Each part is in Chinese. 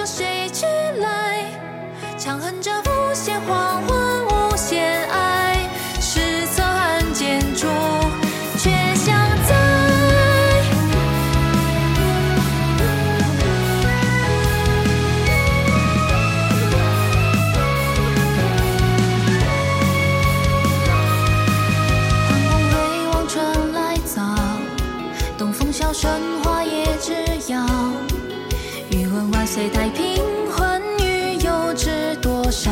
谁去来？强横着无限黄昏，无限爱，失色暗箭处，却相在。黄风回望春来早，东风笑声花叶之遥。欲问万岁太平混语，又知多少？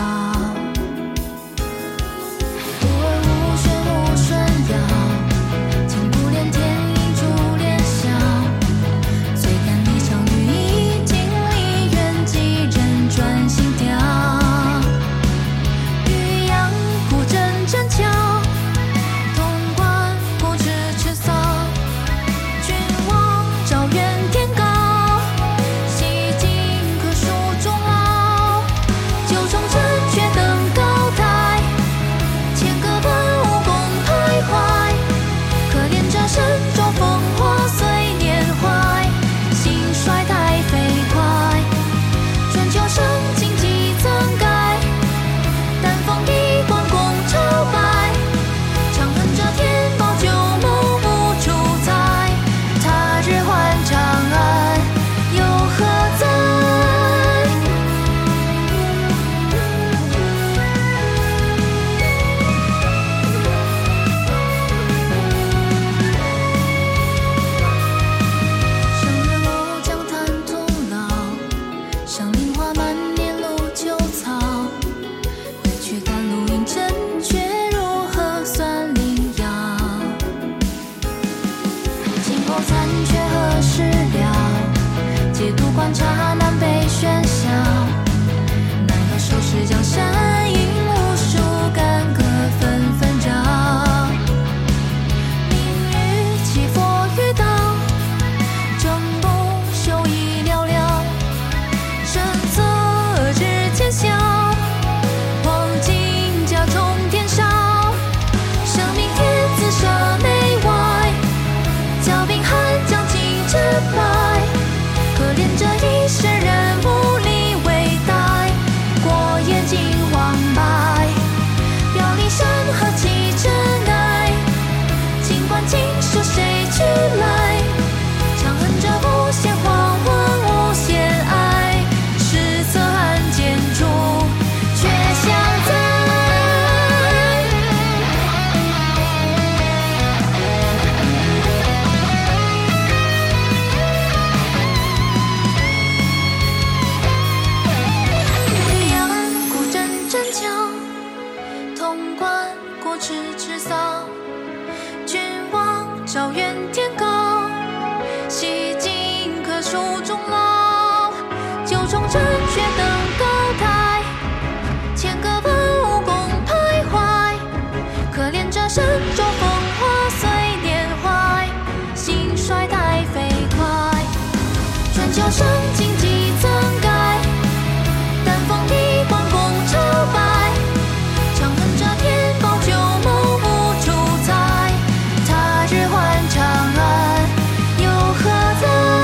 无儿无玄无顺遥，情不连天影珠帘笑。最感一场雨已经离远，几人转心调。渔阳古镇镇桥，潼关古池池扫。君望照远天高，身中风华随年怀，兴衰太飞快。春秋盛景几曾改，丹凤一贯共朝拜。长恨这天宝旧梦不出彩，他日还长安又何在？残却何时了？解读观察南北喧嚣，奈何收拾江山引无数干戈纷纷扰。明日起佛遇道，正不休已寥寥。身侧日渐消，黄金甲冲天烧。生命天自舍内外，骄兵悍将尽阵败，可怜这一世人无力为代，过眼尽黄白，表里山河起尘埃，尽管今生谁去来？长恨这无限黄昏，无限爱，失色暗箭处，却相在。潼关古池池扫，君望照远天高。洗尽可书终老，九重阵却登高台。千个文武共徘徊，可怜这身中风华随年怀，兴衰太飞快。春秋盛景几曾改，丹凤一贯共朝拜。长恨这天宝旧梦不出彩，他日还长安又何在？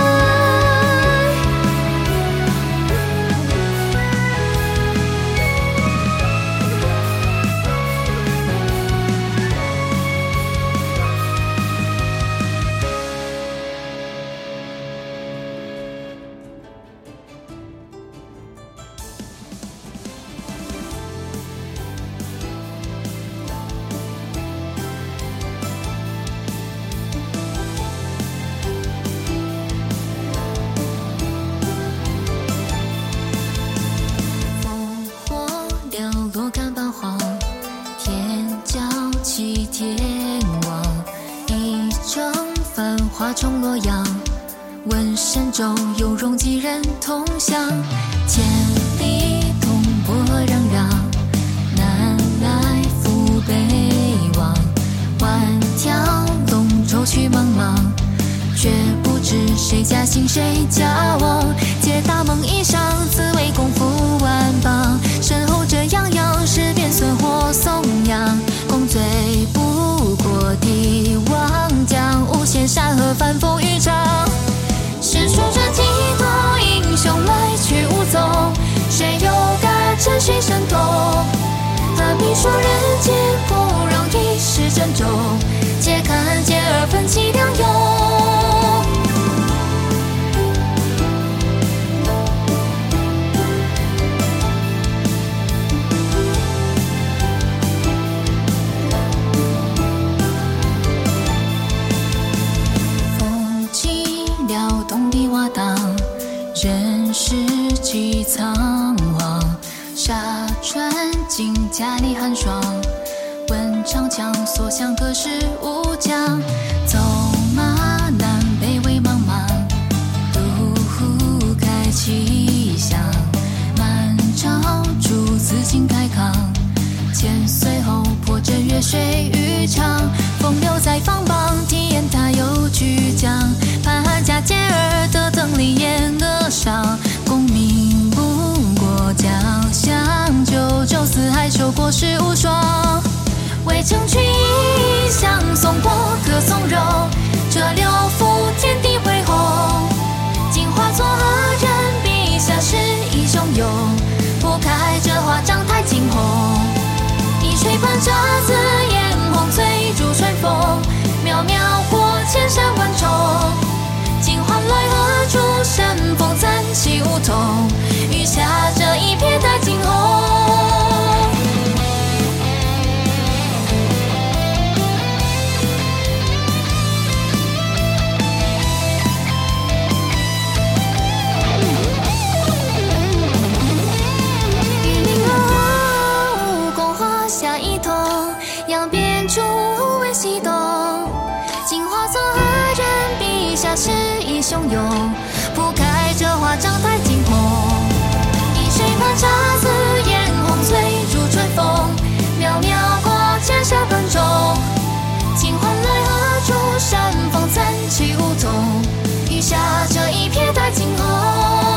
干斑黄，天骄气天王，一城繁华冲洛阳。问神州有容几人同享？千里同波攘攘，南来赴北望。万条龙舟去茫茫，却不知谁家兴谁家亡。借大梦衣裳，自为功夫万邦。身后这泱泱事变损或颂扬，功罪不过帝王将，无限山河翻风雨长。世说传几多英雄来去无踪， 家里寒霜，问长枪所向何时无疆，走马南北为茫茫，路开气象，满朝朱自尽开康，千岁后破阵越水愈长，风流在放榜，体验他有巨匠，潘家接儿得等离燕额上，功名不过将相，九州四海修国事无双，为城区异乡颂国歌颂柔，这六幅天地恢宏，今化作何人笔下诗意汹涌，铺开这花章太惊鸿，一水伴着紫嫣红翠如春风，渺渺过千山万重，今换来何处神风暂起梧桐，余下这一瞥带惊鸿。诗意汹涌，铺开这花章太惊鸿，一水伴茶紫嫣红翠如春风，渺渺过千山万重，今换来何处山峰暂起梧桐，余下这一瞥带惊鸿。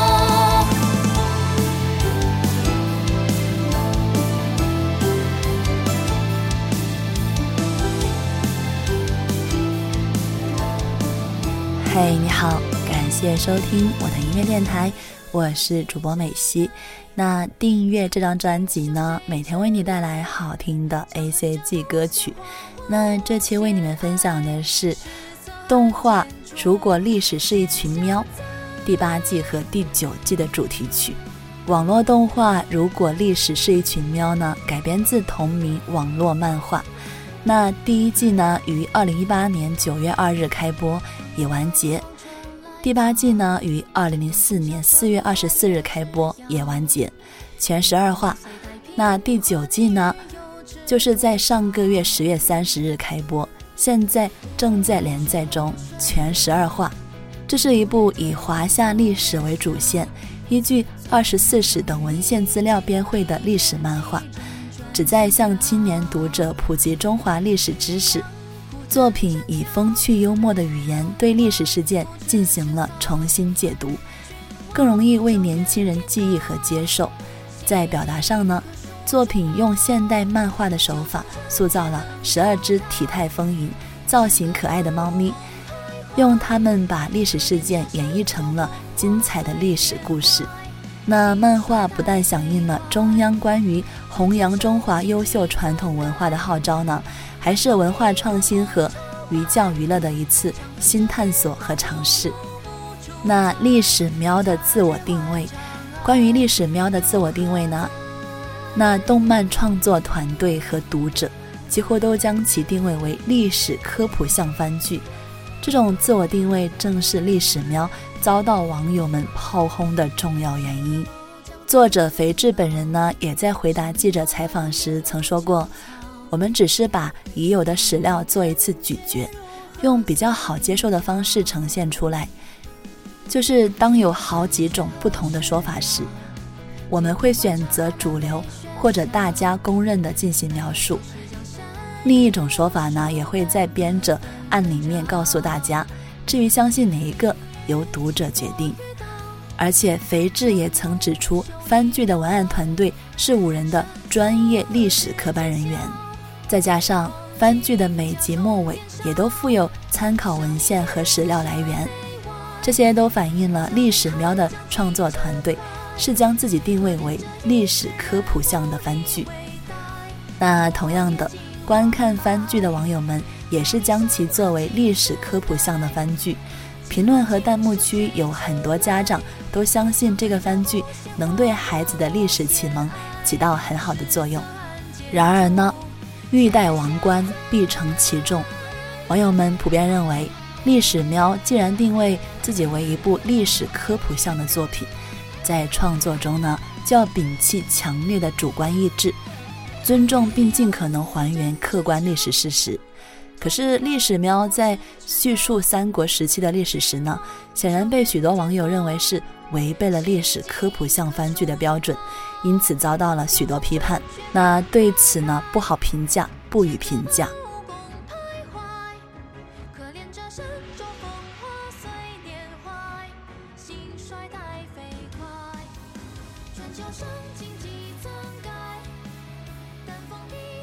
嘿，你好，感谢收听我的音乐电台，我是主播美希。那订阅这张专辑呢，每天为你带来好听的 ACG 歌曲。那这期为你们分享的是动画《如果历史是一群喵》第8季和第9季的主题曲。网络动画《如果历史是一群喵》呢，改编自同名网络漫画。那第1季呢，于2018年9月2日开播，已完结。第8季呢，于2004年4月24日开播，也完结，全12话。那第9季呢，就是在上个月10月30日开播，现在正在连载中，全12话。这是一部以华夏历史为主线，依据24史等文献资料编绘的历史漫画，旨在向青年读者普及中华历史知识。作品以风趣幽默的语言对历史事件进行了重新解读，更容易为年轻人记忆和接受。在表达上呢，作品用现代漫画的手法塑造了12只体态丰盈、造型可爱的猫咪，用它们把历史事件演绎成了精彩的历史故事。那漫画不但响应了中央关于弘扬中华优秀传统文化的号召呢，还是文化创新和寓教于乐的一次新探索和尝试。那历史喵的自我定位，关于历史喵的自我定位呢，那动漫创作团队和读者几乎都将其定位为历史科普向番剧。这种自我定位正是历史喵遭到网友们炮轰的重要原因。作者肥志本人呢，也在回答记者采访时曾说过，我们只是把已有的史料做一次咀嚼，用比较好接受的方式呈现出来。就是当有好几种不同的说法时，我们会选择主流或者大家公认的进行描述。另一种说法呢，也会在编者案里面告诉大家，至于相信哪一个，由读者决定。而且肥志也曾指出，番剧的文案团队是5人的专业历史科班人员，再加上番剧的每集末尾也都附有参考文献和史料来源，这些都反映了历史喵的创作团队是将自己定位为历史科普向的番剧。那同样的，观看番剧的网友们也是将其作为历史科普向的番剧。评论和弹幕区有很多家长都相信这个番剧能对孩子的历史启蒙起到很好的作用。然而呢，欲戴王冠必承其重，网友们普遍认为，历史喵既然定位自己为一部历史科普向的作品，在创作中呢，就要摒弃强烈的主观意志， 尊重并尽可能还原客观历史事实。可是历史喵在叙述三国时期的历史时呢，显然被许多网友认为是违背了历史科普像番剧的标准，因此遭到了许多批判。那对此呢，不好评价，不予评价。 全球上荆棘曾盖，丹凤地